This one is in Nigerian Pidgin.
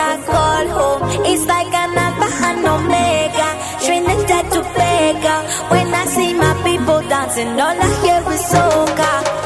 I call home. It's like an alpha and omega, Trinidad to Vega. When I see my people dancing, all I hear is soca.